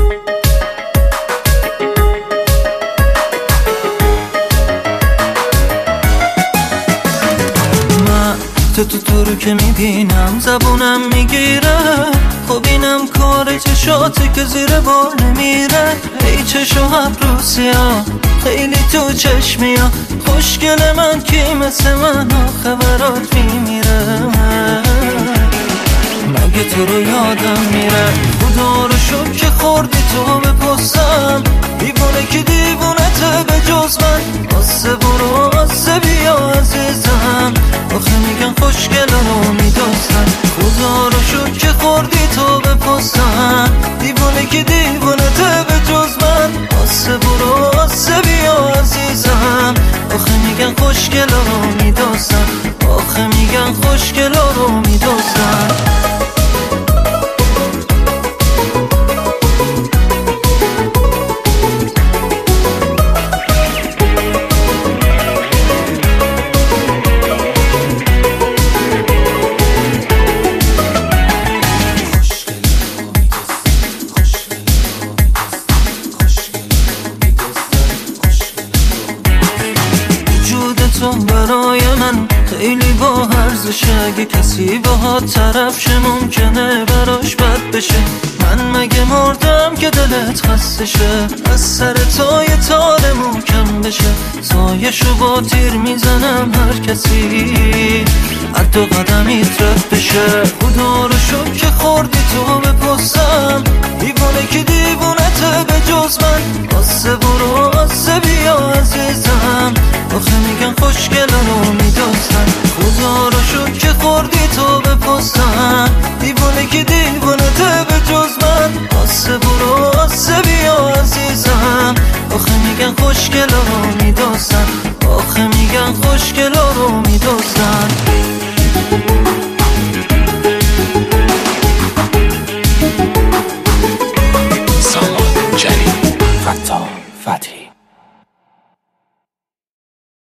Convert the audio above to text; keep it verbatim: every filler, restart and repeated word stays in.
تو تو تو رو که میبینم زبونم میگیره، خب اینم کار چشاته که زیر بار نمیره. ای چشو ابرو سیاه خیلی تو چشمی ها، خوشگل من کی مثل من آخه برات میمیره. مگه تو رو یادم میره، خدا رو شکر که خوردی تو به پستم. دیوونه که دیوونه ته به جز من، آسه برو آسه بیا عزیزم. آخه میگن خوشگل رو میدوزن، خدا رو شکر که خوردی تو به پستم. دیوونه که دیوونه ته به جز من، آسه برو آسه بیا عزیزم. آخه میگن خوشگل رو میدوزن، آخه میگن خوشگل رو میدوزن. تو برای من خیلی با ارزشه، اگه کسی باهات طرف شه ممکنه براش بد بشه. من مگه مردم که دلت خسته شه، از سر تو یه تار محکم بشه. سایشو با تیر میزنم هر کسی از دو قدمیت رد بشه. خدا رو شکر که خوردی تو به پستم. دیوونه که دیوونه ته به جز من، آسه برو آسه بیا عزیزم. آخه میگن خوشگل رو میدوزن، خدا رو شکر که خوردی تو به پستم. دیوونه که دیوونه ته به جز من، آسه برو آسه بیا عزیزم. آخه میگن خوشگل رو میدوزن، آخه میگن خوشگل رو میدوزن. سامان جلیل، فتا فتحی.